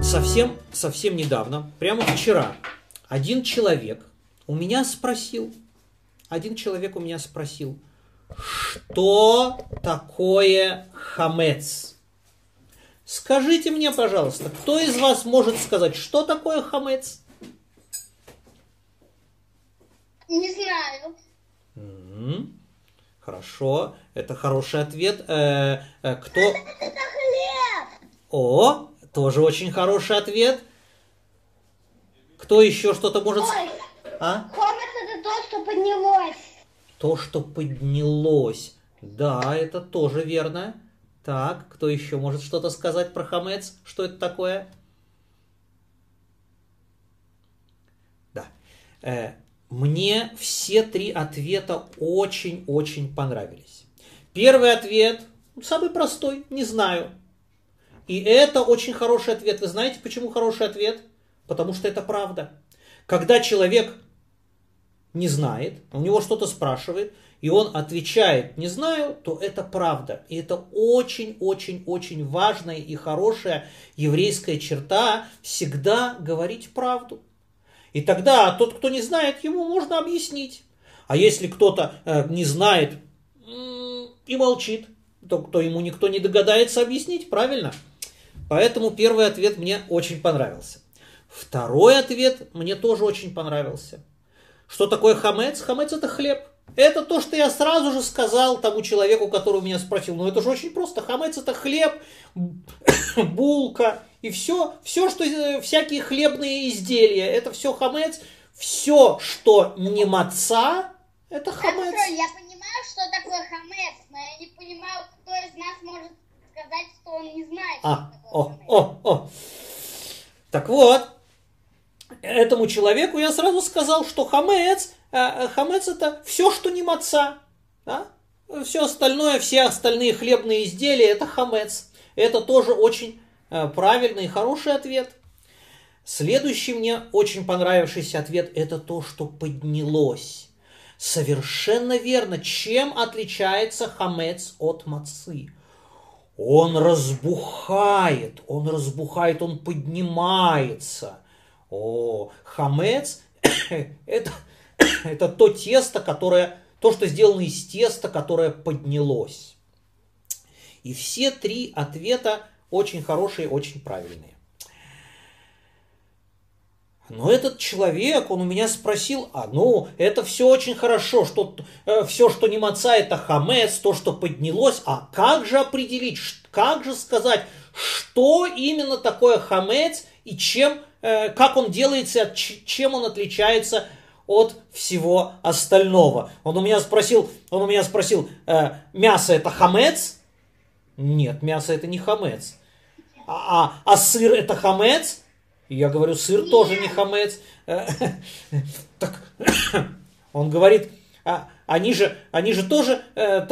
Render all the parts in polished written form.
совсем недавно, прямо вчера, один человек у меня спросил, что такое хамец? Скажите мне, пожалуйста, кто из вас может сказать, что такое хамец? Не знаю. Хорошо, это хороший ответ. Кто? Это хлеб. О, тоже очень хороший ответ. Кто еще что-то может сказать? Хамец это то, что поднялось. То, что поднялось. Да, это тоже верно. Так, кто еще может что-то сказать про хамец? Что это такое? Да. Мне все три ответа очень-очень понравились. Первый ответ, самый простой, не знаю. И это очень хороший ответ. Вы знаете, почему хороший ответ? Потому что это правда. Когда человек не знает, у него что-то спрашивает, и он отвечает «не знаю», то это правда. И это очень-очень-очень важная и хорошая еврейская черта всегда говорить правду. И тогда тот, кто не знает, ему можно объяснить. А если кто-то не знает и молчит, то ему никто не догадается объяснить, правильно? Поэтому первый ответ мне очень понравился. Второй ответ мне тоже очень понравился. Что такое хамец? Хамец это хлеб. Это то, что я сразу же сказал тому человеку, который меня спросил. Ну это же очень просто. Хамец это хлеб, булка и все, что всякие хлебные изделия. Это все хамец. Все, что не маца, это хамец. Хорошо, я понимаю, что такое хамец, но я не понимаю, кто из нас может сказать, что он не знает, что такое хамец. Так вот, этому человеку я сразу сказал, что хамец это все, что не маца. Да? Все остальное, все остальные хлебные изделия это хамец. Это тоже очень правильный и хороший ответ. Следующий мне очень понравившийся ответ это то, что поднялось. Совершенно верно. Чем отличается хамец от мацы? Он разбухает, он поднимается. Хамец это то тесто, то, что сделано из теста, которое поднялось. И все три ответа очень хорошие, очень правильные. Но этот человек, он у меня спросил, это все очень хорошо, что все, что не маца, это хамец, то, что поднялось, а как же определить, как же сказать, что именно такое хамец и как он делается, чем он отличается от всего остального. Он у меня спросил, мясо это хамец? Нет, мясо это не хамец. А сыр это хамец? Я говорю, сыр тоже не хамец. Так, он говорит, они же тоже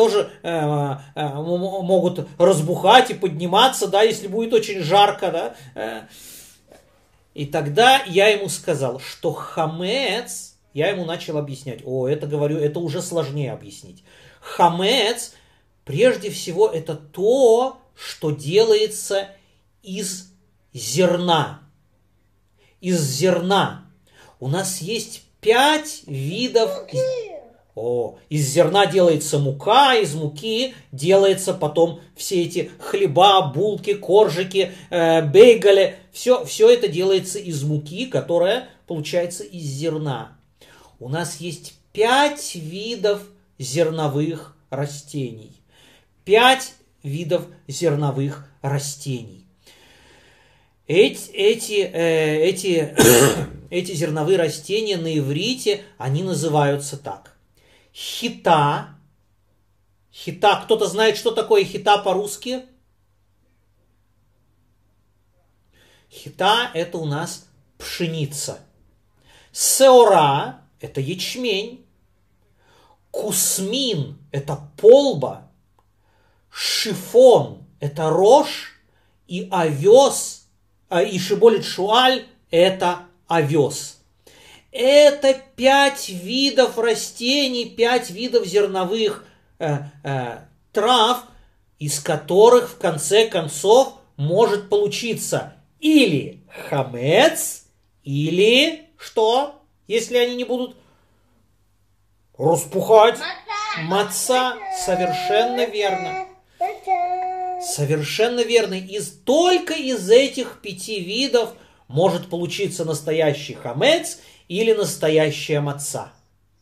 могут разбухать и подниматься, да, если будет очень жарко, да. И тогда я ему сказал, что хамец, я ему начал объяснять. Это уже сложнее объяснить. Хамец, прежде всего, это то, что делается из зерна. Из зерна. У нас есть 5 видов. Из зерна делается мука, из муки делается потом все эти хлеба, булки, коржики, бейгали. Все это делается из муки, которая получается из зерна. У нас есть 5 видов зерновых растений. 5 видов зерновых растений. Эти зерновые растения на иврите, они называются так. Хита. Кто-то знает, что такое хита по-русски? Хита – это у нас пшеница. Сеора – это ячмень. Кусмин – это полба. Шифон – это рожь. И овес, и шиболит шуаль – это овес. Это 5 видов растений, 5 видов зерновых трав, из которых в конце концов может получиться или хамец, или что, если они не будут распухать? Маца. Совершенно верно. Совершенно верно. Только из этих 5 видов может получиться настоящий хамец или настоящая маца.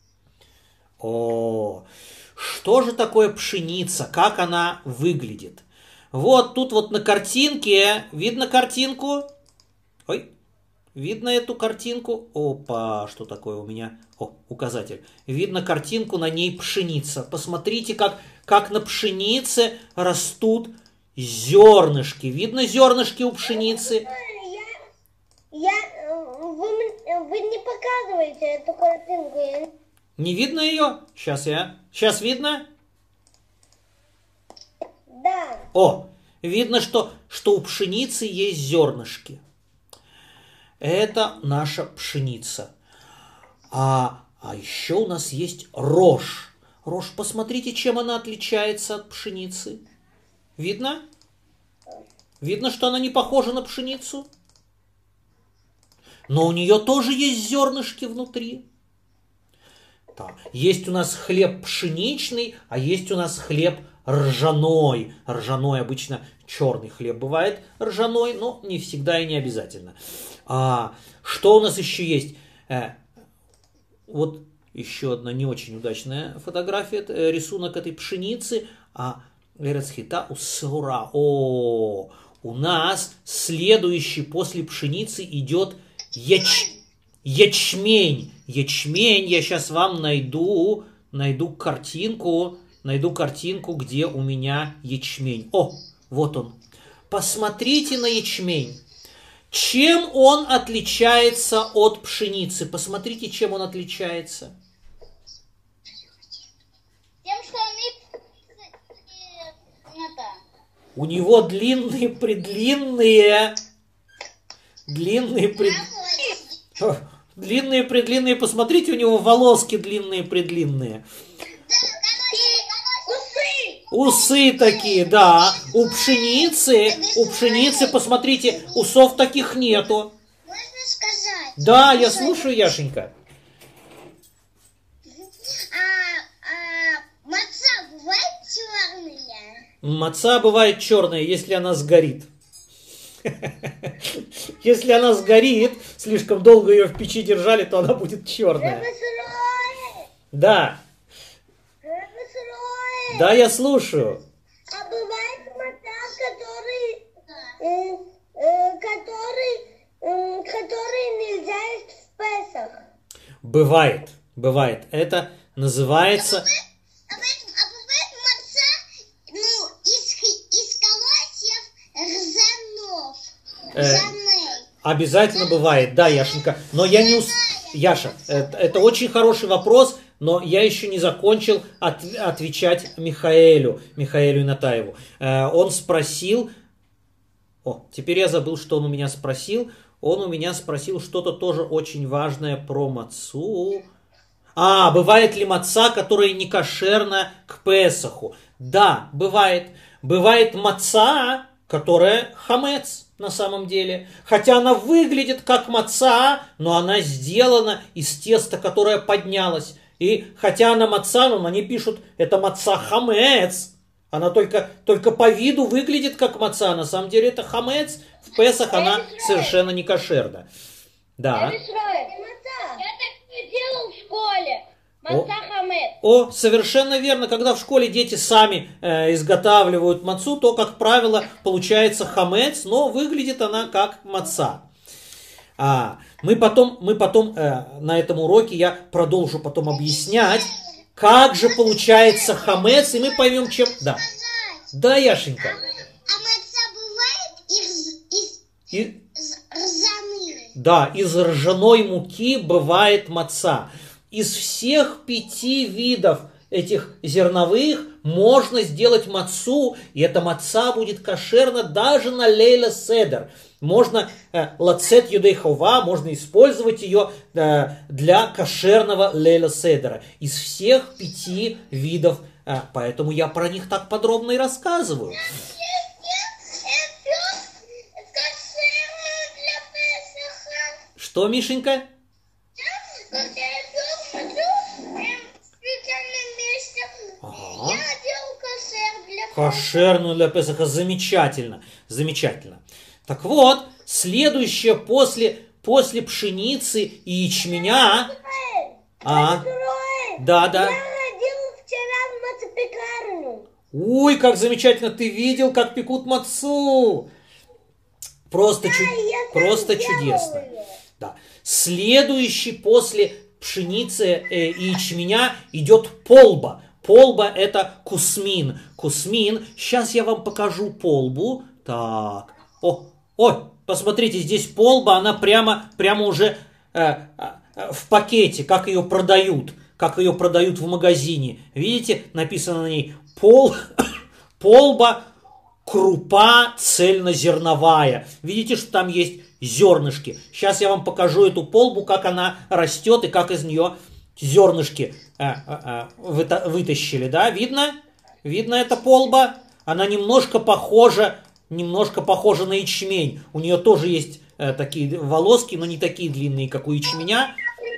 О, что же такое пшеница? Как она выглядит? Вот тут вот на картинке, видно картинку? Ой, видно эту картинку? Опа, что такое у меня? О, указатель. Видно картинку, на ней пшеница. Посмотрите, как на пшенице растут зернышки. Видно зернышки у пшеницы? Вы не показываете эту картинку. Не видно ее? Сейчас видно? Да. О, видно, что у пшеницы есть зернышки. Это наша пшеница. А еще у нас есть рожь. Рожь, посмотрите, чем она отличается от пшеницы. Видно? Видно, что она не похожа на пшеницу? Но у нее тоже есть зернышки внутри. Да. Есть у нас хлеб пшеничный, а есть у нас хлеб ржаной. Ржаной обычно черный хлеб бывает ржаной, но не всегда и не обязательно. Что у нас еще есть? Вот еще одна не очень удачная фотография, рисунок этой пшеницы. Эрецхита усура. У нас следующий после пшеницы идет ячмень. Ячмень, я сейчас вам найду картинку, где у меня ячмень. О, вот он. Посмотрите на ячмень. Чем он отличается от пшеницы? Посмотрите, чем он отличается. Тем, что у него длинные-предлинные, посмотрите, у него волоски длинные-предлинные. Усы такие, да. У пшеницы, посмотрите, усов таких нету. Можно сказать? Да, я слушаю, Яшенька. Маца бывает черная? Маца бывает черная, если она сгорит. Если она сгорит, слишком долго ее в печи держали, то она будет черная. Да. Да, я слушаю. А бывает маца, который нельзя есть в Песах? Бывает. Это называется... А бывает маца, из колосьев ржаных. Обязательно бывает, да, Яшенька. Но я не Яша, это очень хороший вопрос, но я еще не закончил отвечать Михаэлю Инатаеву. Он спросил... теперь я забыл, что он у меня спросил. Он у меня спросил что-то тоже очень важное про мацу. Бывает ли маца, которая не кошерна к Песаху? Да, бывает. Бывает маца, которая хамец на самом деле. Хотя она выглядит как маца, но она сделана из теста, которое поднялось. И хотя она маца, но они пишут, это маца хамец. Она только по виду выглядит как маца. На самом деле это хамец. В Песах она совершенно не кошерна. Да. Я так не делал в школе. Маца хамец. Совершенно верно. Когда в школе дети сами изготавливают мацу, то, как правило, получается хамец, но выглядит она как маца. Мы потом на этом уроке я продолжу потом объяснять, как же получается хамец, и мы поймем, чем... Да, Яшенька. Маца бывает из ржаной? Да, из ржаной муки бывает маца. Из всех 5 видов этих зерновых можно сделать мацу, и эта маца будет кошерна даже на лейла седер. Можно лацет юдей хова, можно использовать ее для кошерного лейла седера. Из всех 5 видов, поэтому я про них так подробно и рассказываю. Что, Мишенька? Ага. Я делал кошер для Кошерную для Песаха. Замечательно. Замечательно. Так вот, следующее после пшеницы и ячменя. Да. Я ходил вчера в мацепекарню. Ой, как замечательно. Ты видел, как пекут мацу. Просто чудесно. Да. Следующий после пшеницы и ячменя идет полба. Полба это кусмин. Кусмин. Сейчас я вам покажу полбу. Так. Ой, посмотрите, здесь полба, она прямо уже в пакете, как ее продают в магазине. Видите, написано на ней полба, крупа цельнозерновая. Видите, что там есть зернышки. Сейчас я вам покажу эту полбу, как она растет и как из нее зернышки вытащили. Да? Видно? Видно эта полба? Она немножко похожа на ячмень. У нее тоже есть такие волоски, но не такие длинные, как у ячменя.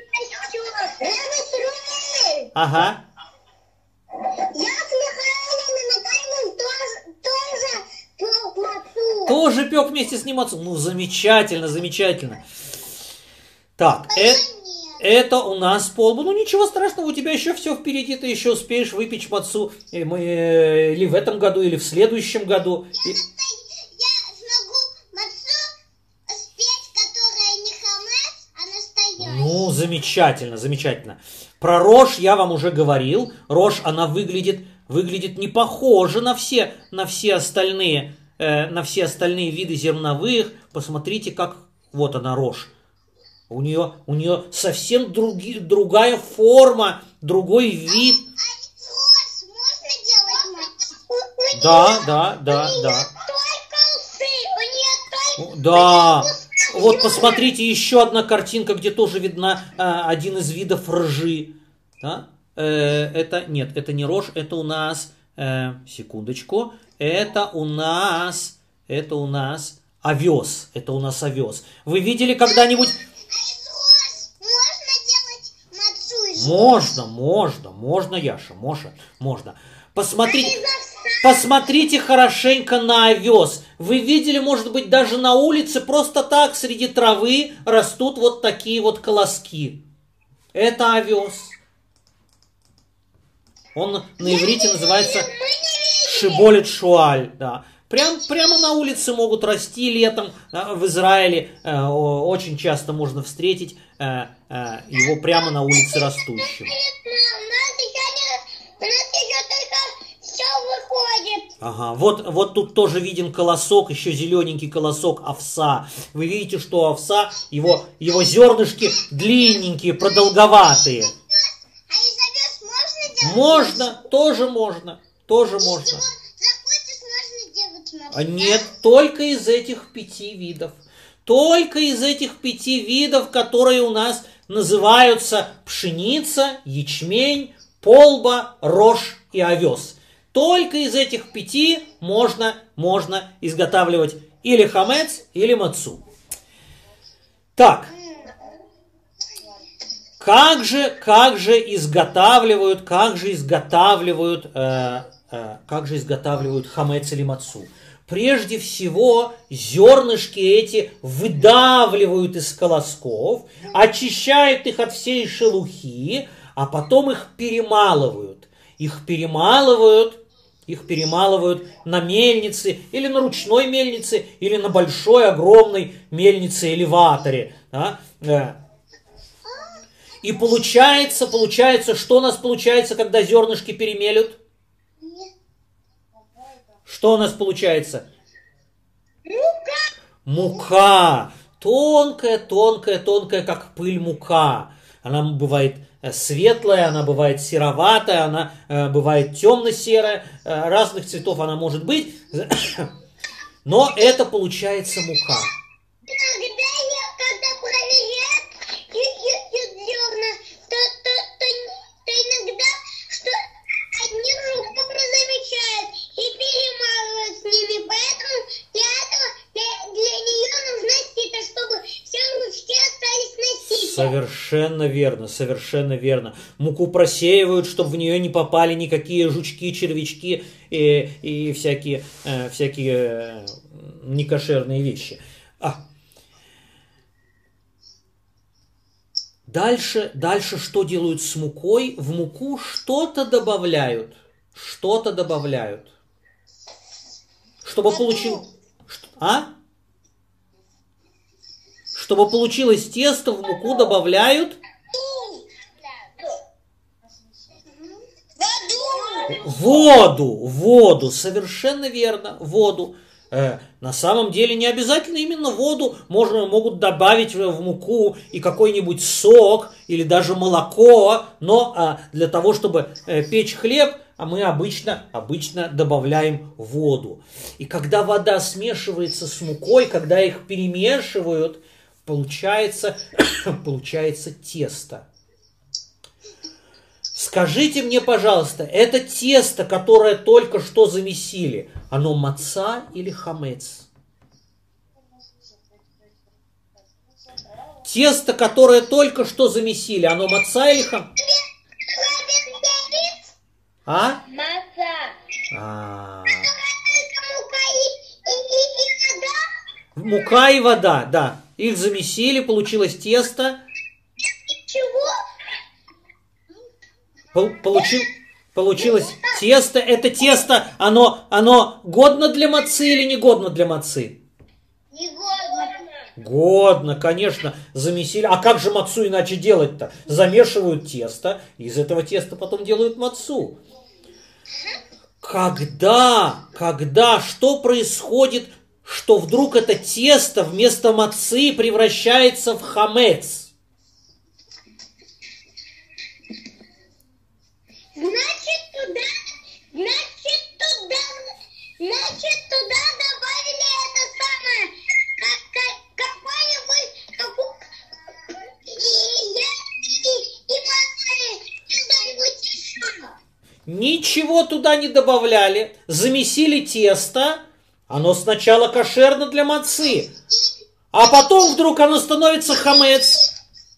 Ага. Я с Михаилом тоже пек мацу. Тоже пек вместе с ним мацу. Ну, замечательно, замечательно. Так, это у нас полба. Ну, ничего страшного, у тебя еще все впереди. Ты еще успеешь выпечь мацу или в этом году, или в следующем году. Я смогу мацу спеть, которая не хамец, а настоящая. Ну, замечательно, замечательно. Про рожь я вам уже говорил. Рожь, она выглядит не похоже на все остальные виды зерновых. Посмотрите, как вот она рожь. У нее совсем другая форма, другой вид. Рожь можно делать мацу? Да. Да. Вот посмотрите, еще одна картинка, где тоже видна один из видов ржи. Да? Это не рожь, это у нас, секундочку, это у нас овес. Это у нас овес. Вы видели когда-нибудь? Можно, Яша, можно. Посмотрите хорошенько на овес. Вы видели, может быть, даже на улице просто так среди травы растут вот такие вот колоски. Это овес. Он на иврите называется шиболет шуаль. Да. Прямо на улице могут расти летом. В Израиле очень часто можно встретить его прямо на улице растущим. Ага, вот тут тоже виден колосок, еще зелененький колосок овса. Вы видите, что у овса его зернышки длинненькие, продолговатые. А из овес можно делать? Можно, тоже можно. Нет, только из этих 5 видов. Только из этих 5 видов, которые у нас называются пшеница, ячмень, полба, рожь и овес. Только из этих 5 можно изготавливать или хамец, или мацу. Так, как же изготавливают хамец или мацу? Прежде всего, зернышки эти выдавливают из колосков, очищают их от всей шелухи, а потом их перемалывают. Их перемалывают на мельнице, или на ручной мельнице, или на большой, огромной мельнице-элеваторе. Да? И получается, что у нас получается, когда зернышки перемелют? Что у нас получается? Мука. Тонкая, как пыль мука. Она бывает светлая, она бывает сероватая, она бывает темно-серая. Разных цветов она может быть. Но это получается мука. Совершенно верно, совершенно верно. Муку просеивают, чтобы в нее не попали никакие жучки, червячки и всякие некошерные вещи. Дальше что делают с мукой? В муку что-то добавляют. Что-то добавляют. Чтобы получил... Чтобы получилось тесто, в муку добавляют... Воду, совершенно верно, воду. На самом деле не обязательно именно воду, могут добавить в муку и какой-нибудь сок или даже молоко, но для того, чтобы печь хлеб, мы обычно добавляем воду. И когда вода смешивается с мукой, когда их перемешивают, получается тесто. Скажите мне, пожалуйста, это тесто, которое только что замесили, оно маца или хамец? Тесто, которое только что замесили, оно маца или хамец? Мука и вода, да. Их замесили, получилось тесто. Получилось тесто. Это тесто, оно годно для мацы или не годно для мацы? Не годно. Годно, конечно, замесили. А как же мацу иначе делать-то? Замешивают тесто, из этого теста потом делают мацу. Когда, что происходит, что вдруг это тесто вместо мацы превращается в хамец? Значит, туда добавили это самое, какой-нибудь что-нибудь еще. Ничего туда не добавляли, замесили тесто, оно сначала кошерно для мацы, а потом вдруг оно становится хамец.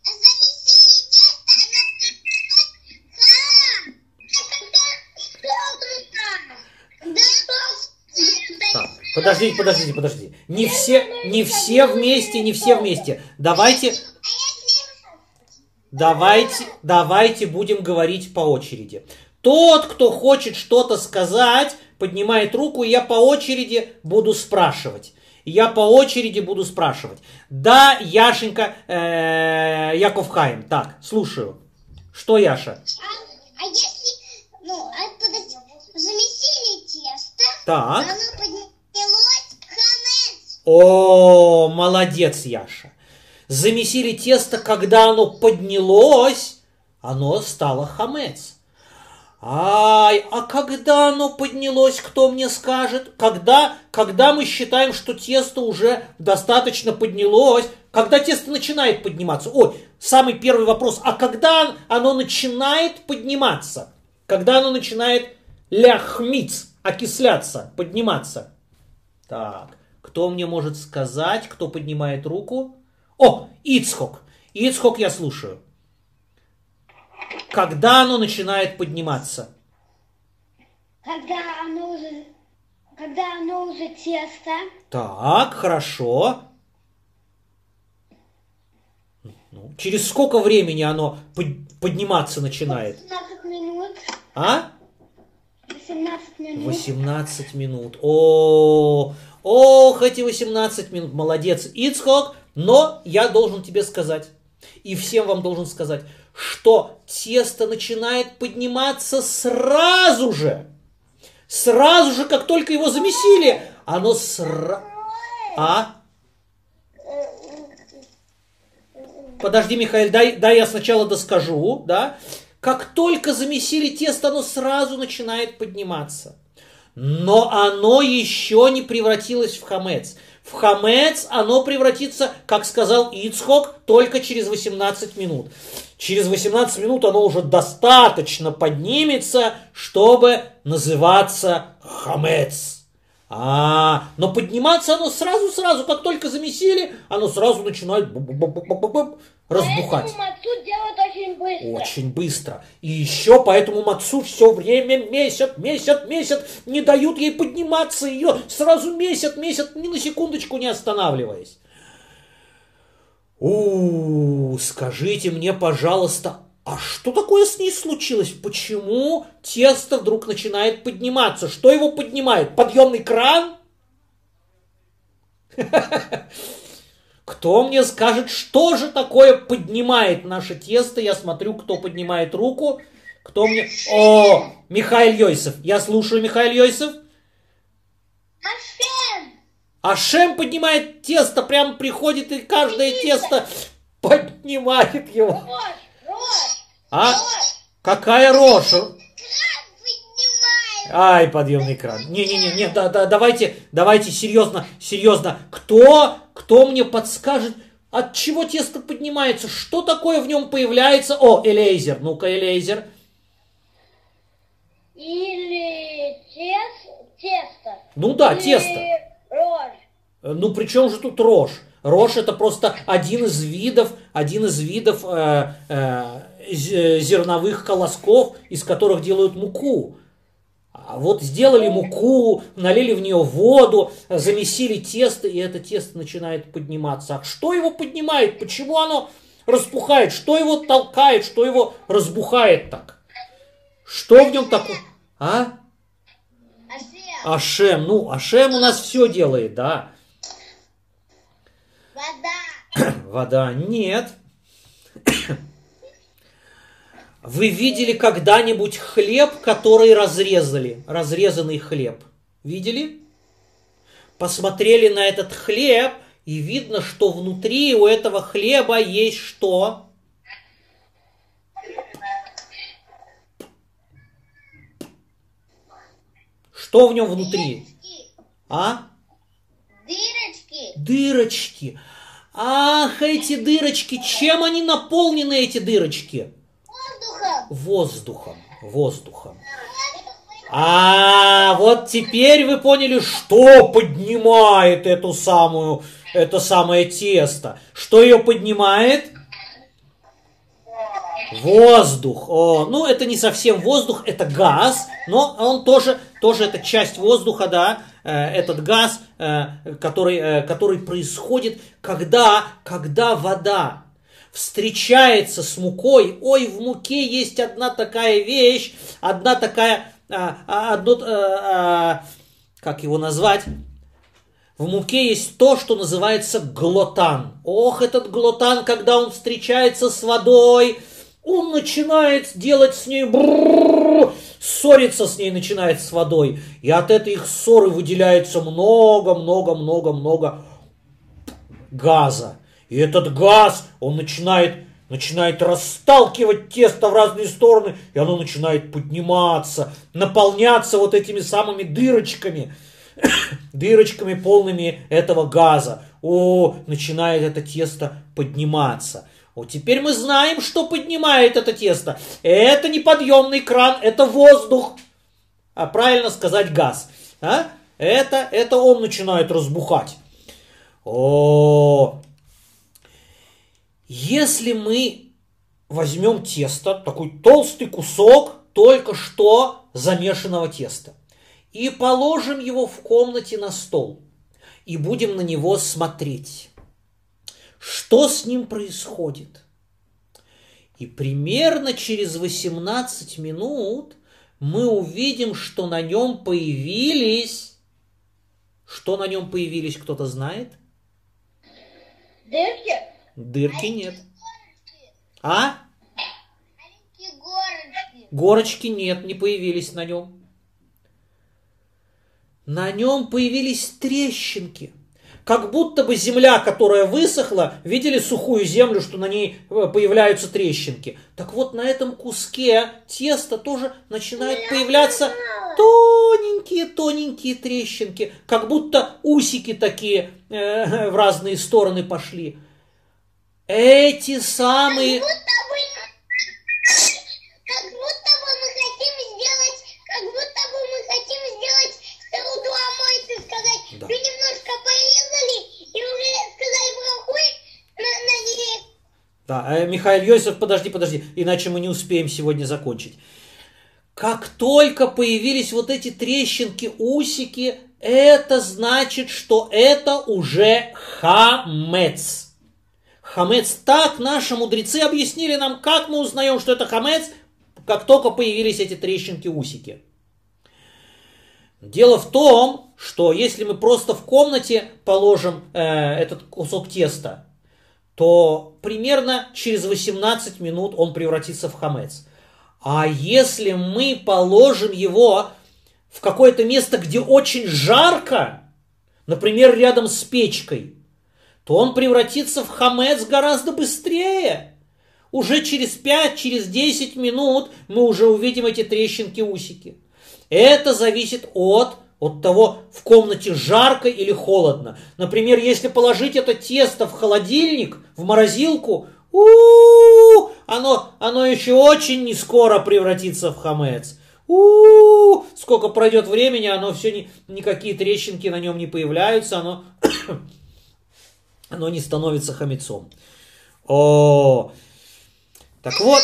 Подождите. Не все вместе. Давайте будем говорить по очереди. Тот, кто хочет что-то сказать, поднимает руку, и я по очереди буду спрашивать. Да, Яшенька, Яков Хайм. Так, слушаю. Что, Яша? А если, замесили тесто, так. Оно поднялось хамец. О, молодец, Яша. Замесили тесто, когда оно поднялось, оно стало хамец. А когда оно поднялось, кто мне скажет? Когда мы считаем, что тесто уже достаточно поднялось, когда тесто начинает подниматься? Ой, самый первый вопрос. А когда оно начинает подниматься? Когда оно начинает ляхмиц, окисляться, подниматься? Так, кто мне может сказать, кто поднимает руку? О, Ицхок. Ицхок, я слушаю. Когда оно начинает подниматься? Когда оно уже тесто. Так, хорошо. Через сколько времени оно подниматься начинает? 18 минут. 18 минут. 18 минут. Ох, эти 18 минут. Молодец, Ицхок. Но я должен тебе сказать, и всем вам должен сказать, что тесто начинает подниматься сразу же. Сразу же, как только его замесили, оно Подожди, Михаил, дай я сначала доскажу, да? Как только замесили тесто, оно сразу начинает подниматься. Но оно еще не превратилось в хамец. В хамец оно превратится, как сказал Ицхок, только через 18 минут. Через 18 минут оно уже достаточно поднимется, чтобы называться хамец. Но подниматься оно сразу, как только замесили, оно сразу начинает разбухать. Поэтому мацу делают очень быстро. Очень быстро. И еще поэтому мацу все время месят, не дают ей подниматься, ее сразу месят, ни на секундочку не останавливаясь. Скажите мне, пожалуйста, а что такое с ней случилось? Почему тесто вдруг начинает подниматься? Что его поднимает? Подъемный кран? Кто мне скажет, что же такое поднимает наше тесто? Я смотрю, кто поднимает руку. Кто мне... О, Михаил Йосиф. Я слушаю, Михаил Йосиф. Ашем! Ашем поднимает тесто, прям приходит и каждое тесто поднимает его. А? Какая рожь? Ай, подъемный кран. Не, давайте серьезно. Кто мне подскажет, от чего тесто поднимается? Что такое в нем появляется? О, Элейзер. Ну-ка, Элейзер. Или тесто. Ну да, или тесто. Рожь. Ну, при чем же тут рожь? Рожь это просто один из видов зерновых колосков, из которых делают муку. А вот сделали муку, налили в нее воду, замесили тесто, и это тесто начинает подниматься. А что его поднимает? Почему оно распухает? Что его толкает? Что его разбухает так? Что в нем такое? А? Ашем. Ну, Ашем у нас все делает, да. Вода. Вода. Нет. Вы видели когда-нибудь хлеб, который разрезали? Разрезанный хлеб. Видели? Посмотрели на этот хлеб, и видно, что внутри у этого хлеба есть что? Что в нем внутри? А? Дырочки. Дырочки. Ах, эти дырочки. Чем они наполнены, эти дырочки? Воздухом. А вот теперь вы поняли, что поднимает это самое тесто. Что ее поднимает? Воздух. Ну, это не совсем воздух, это газ, но он тоже это часть воздуха, да, этот газ, который происходит, когда вода встречается с мукой. Ой, в муке есть одна такая вещь, как его назвать? В муке есть то, что называется глотан. Ох, этот глотан, когда он встречается с водой, он начинает делать с ней ссориться с ней начинает с водой. И от этой их ссоры выделяется много газа. И этот газ, он начинает расталкивать тесто в разные стороны, и оно начинает подниматься, наполняться вот этими самыми дырочками полными этого газа. Начинает это тесто подниматься. Вот теперь мы знаем, что поднимает это тесто. Это не подъемный кран, это воздух. А правильно сказать газ. А? Это он начинает разбухать. Если мы возьмем тесто, такой толстый кусок только что замешанного теста, и положим его в комнате на стол, и будем на него смотреть, что с ним происходит. И примерно через 18 минут мы увидим, что на нем появились... Что на нем появились, кто-то знает? Дырки? Дырки нет. А? Горочки. Горочки нет, не появились на нем. На нем появились трещинки. Как будто бы земля, которая высохла, видели сухую землю, что на ней появляются трещинки. Так вот, на этом куске теста тоже начинают появляться тоненькие трещинки. Как будто усики такие в разные стороны пошли. Эти самые... Как будто бы мы хотим сделать саудуамойцы, сказать, Да. вы немножко порезали и уже сказали браху на ней. Да, Михаил Йосиф, подожди, иначе мы не успеем сегодня закончить. Как только появились вот эти трещинки, усики, это значит, что это уже хамец. Хамец. Так наши мудрецы объяснили нам, как мы узнаем, что это хамец, как только появились эти трещинки, усики. Дело в том, что если мы просто в комнате положим этот кусок теста, то примерно через 18 минут он превратится в хамец. А если мы положим его в какое-то место, где очень жарко, например, рядом с печкой, то он превратится в хамец гораздо быстрее. Уже через 5, через 10 минут мы уже увидим эти трещинки, усики. Это зависит от того, в комнате жарко или холодно. Например, если положить это тесто в холодильник, в морозилку, оно еще очень не скоро превратится в хамец. Сколько пройдет времени, оно все никакие трещинки на нем не появляются, оно не становится хамецом. Так вот.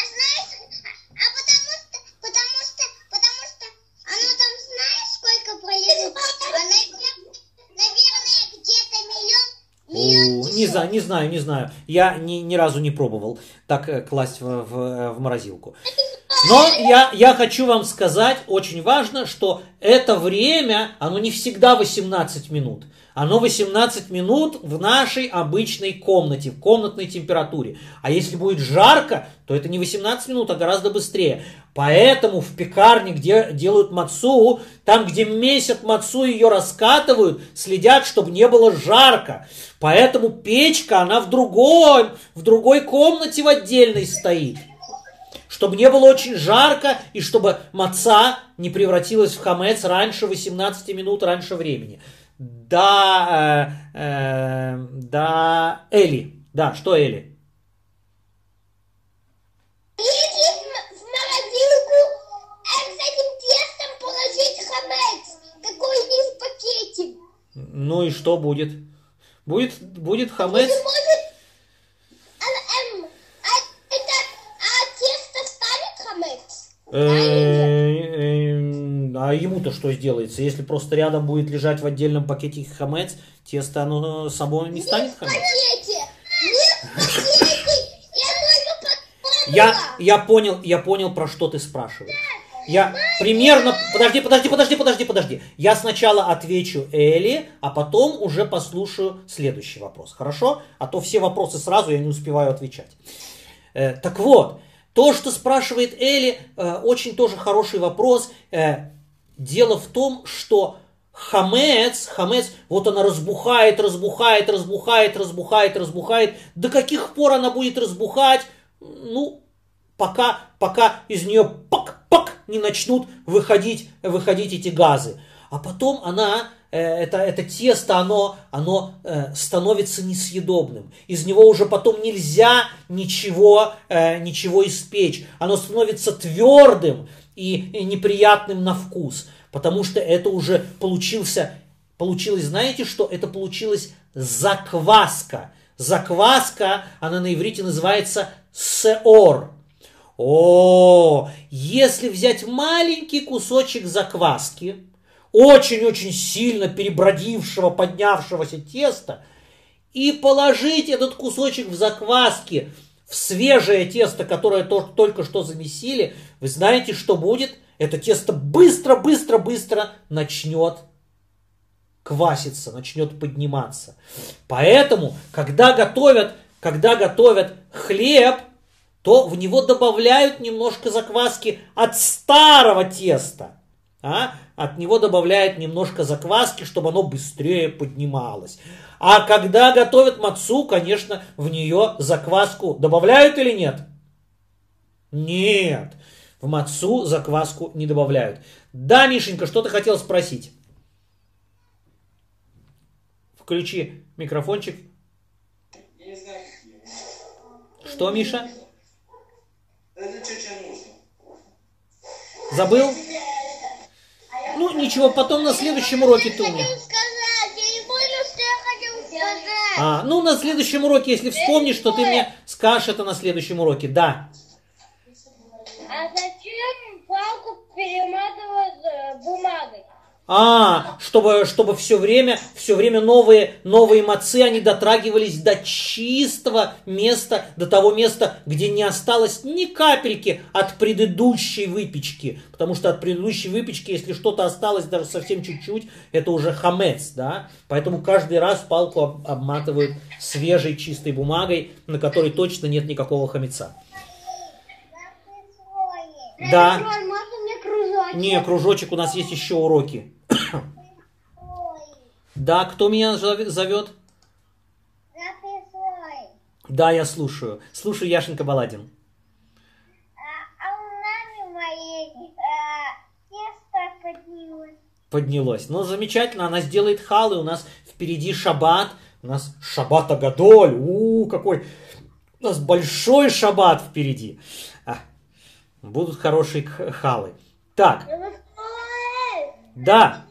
Не знаю. Я ни разу не пробовал так класть в морозилку. Но я хочу вам сказать, очень важно, что это время, оно не всегда 18 минут. Оно 18 минут в нашей обычной комнате, в комнатной температуре. А если будет жарко, то это не 18 минут, а гораздо быстрее. Поэтому в пекарне, где делают мацу, там, где месят мацу, ее раскатывают, следят, чтобы не было жарко. Поэтому печка, она в другой комнате в отдельной стоит. Чтобы не было очень жарко, и чтобы маца не превратилась в хамец раньше 18 минут, раньше времени. Да, Эли. Да, что Эли? Если в морозилку с этим тестом положить хамец, какой-нибудь пакетик. Ну и что будет? Будет хамец? Тесто станет хамец? А ему-то что сделается? Если просто рядом будет лежать в отдельном пакете хамец, тесто оно само не станет хамец? Я понял, про что ты спрашиваешь. Я примерно... Подожди. Я сначала отвечу Эли, а потом уже послушаю следующий вопрос. Хорошо? А то все вопросы сразу я не успеваю отвечать. Так вот, то, что спрашивает Эли, очень тоже хороший вопрос. Дело в том, что хамец, вот она разбухает. До каких пор она будет разбухать? Ну, пока из нее пак не начнут выходить эти газы. А потом это тесто, оно становится несъедобным. Из него уже потом нельзя ничего испечь. Оно становится твердым и неприятным на вкус. Потому что это уже получилось, знаете что? Это получилась закваска. Закваска, она на иврите называется сеор. Если взять маленький кусочек закваски, очень-очень сильно перебродившего, поднявшегося теста, и положить этот кусочек в закваске в свежее тесто, которое только что замесили, вы знаете, что будет? Это тесто быстро начнет кваситься, начнет подниматься. Поэтому, когда готовят хлеб, то в него добавляют немножко закваски от старого теста. От него добавляют немножко закваски, чтобы оно быстрее поднималось. А когда готовят мацу, конечно, в нее закваску добавляют или нет? Нет. В мацу закваску не добавляют. Да, Мишенька, что ты хотел спросить? Включи микрофончик. Что, Миша? Забыл? Ну, ничего, потом на следующем уроке ты мне. Ну, на следующем уроке, если вспомнишь, что ты мне Скажешь это на следующем уроке, да. А зачем палку перематывают бумагой? Чтобы все время новые мацы, они дотрагивались до чистого места, до того места, где не осталось ни капельки от предыдущей выпечки. Потому что от предыдущей выпечки, если что-то осталось, даже совсем чуть-чуть, это уже хамец, да? Поэтому каждый раз палку обматывают свежей чистой бумагой, на которой точно нет никакого хамеца. Да. Не, кружочек, у нас есть еще уроки. Да, кто меня зовет? Да, я слушаю. Слушаю, Яшенька Баладин. У мамы моей тесто поднялось. Поднялось. Ну, замечательно, она сделает халы. У нас впереди шаббат. У нас шаббат Агадоль. Какой. У нас большой шаббат впереди. Будут хорошие халы. Так. Да.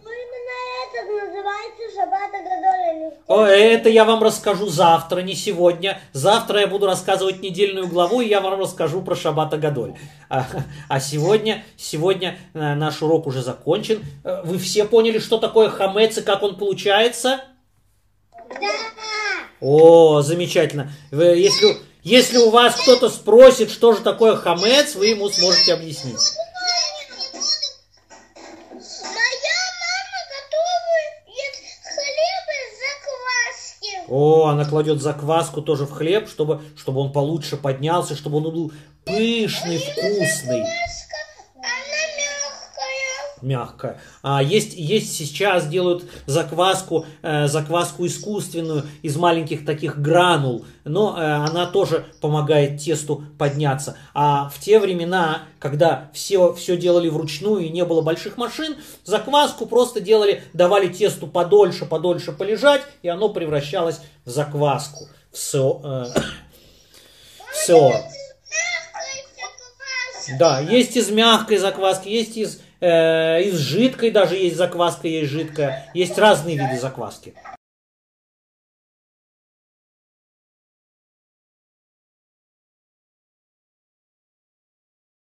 Это я вам расскажу завтра, не сегодня. Завтра я буду рассказывать недельную главу, и я вам расскажу про Шаббат Агадоль. А сегодня наш урок уже закончен. Вы все поняли, что такое хамец и как он получается? Да. Замечательно. Если у вас кто-то спросит, что же такое хамец, вы ему сможете объяснить. Она кладет закваску тоже в хлеб, чтобы он получше поднялся, чтобы он был пышный, вкусный. Мягкая. Есть сейчас делают закваску искусственную из маленьких таких гранул, но она тоже помогает тесту подняться. А в те времена, когда все делали вручную и не было больших машин, закваску просто давали тесту подольше полежать, и оно превращалось в закваску, в сеор. Да, есть из мягкой закваски, есть из жидкой даже есть закваска, есть жидкая. Есть разные виды закваски.